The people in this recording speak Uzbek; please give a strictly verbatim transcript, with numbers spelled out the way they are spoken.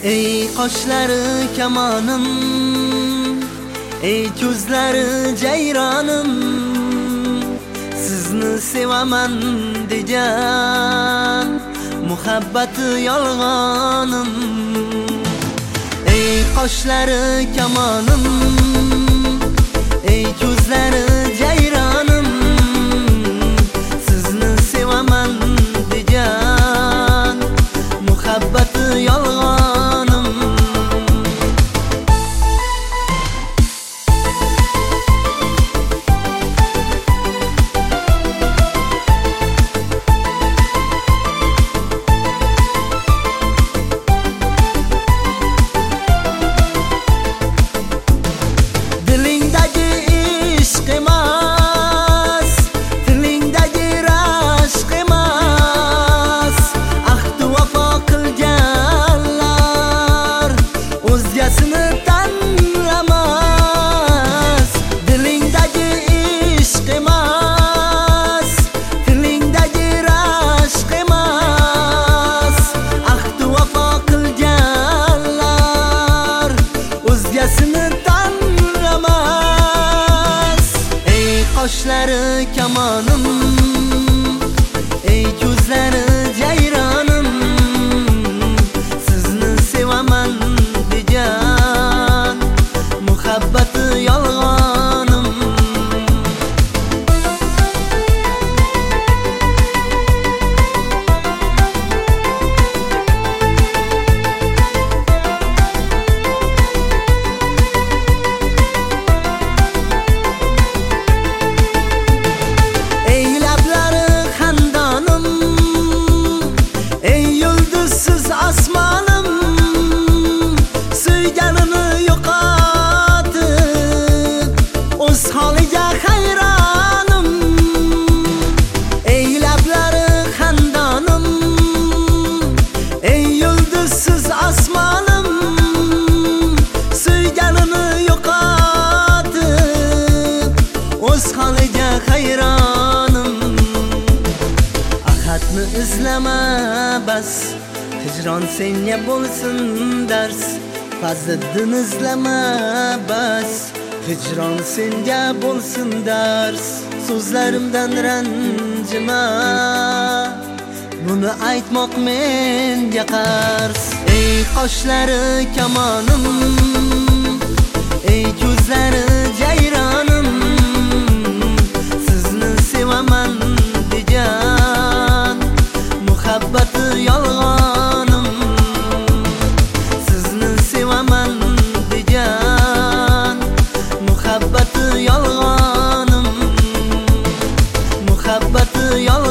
Ey qoshlari kamonim, ey ko'zlari jayronim, sizni sevaman degan muhabbati yolg'onim. Ey qoshlari kamonim, ey ko'zlari jayronim, sizni sevaman degan muhabbati yolg'onim. Qoshlari kamonim, ey ko'zlari jayronim, sizni sevaman degan muhabbati yolg'onim. Ahadni izlama bas, hijron senga bo'lsin dars. Fazliddin izlama bas, hijron senga bo'lsin dars. So'zlarimdan ranjima, buni aytmoq menga qars. Ey qoshlari kamonim, ey ko'zlari jayronim, sizni sevaman degan muhabbati yolg'onim. Sizni sevaman degan muhabbati yolg'onim. Muhabbati yolg'onim.